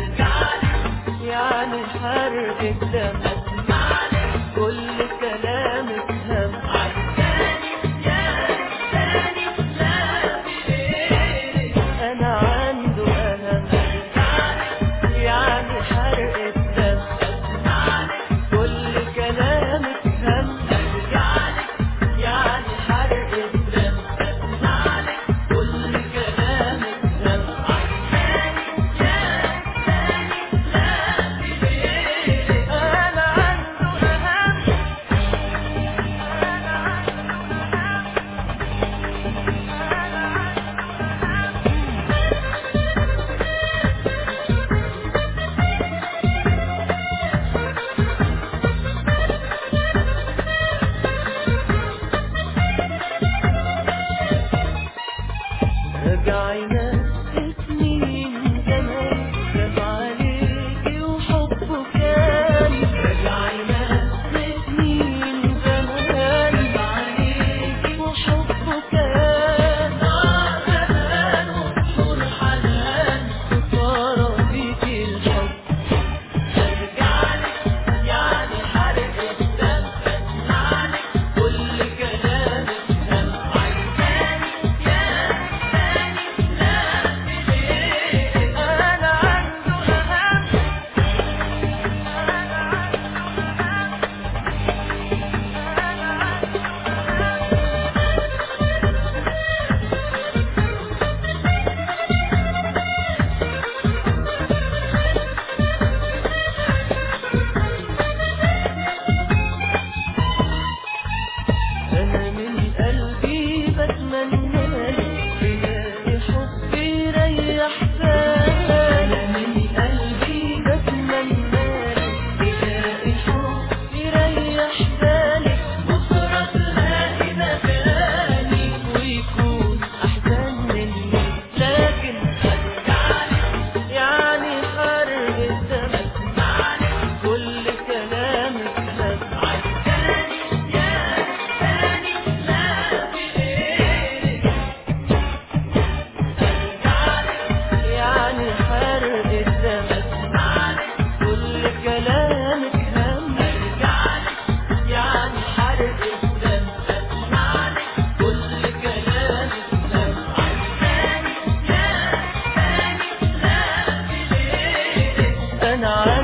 يعني حرق الدم، كل كلامك هم انا عنده اهم، يعني حرق الدم، كل كلامك هم يعني حرق الدم، كل كلامك هم انا عنده اهم. رجعنا سنين زمان، خاف عليكي وحبه كان، رجعنا سنين زمان، خاف عليكي وحبه كان، زمان وبحور حنان وصار فيكي الحب، رجعلك يعني حرق الدم، اسمعلك كل كلامك هم انا عنده انا من قلبي بتمنالك تلاقي حب يريح بالك، انا من قلبي بتمنالك تلاقي حب يريح بالك، بكره تلاقي مكاني ويكون احسن مني، لكن هرجعلك يعني حرق الدم، كل كلامك هم يعني حرق الدم، كل كلامك هم يعني حرق الدم، كل كلامك هم انا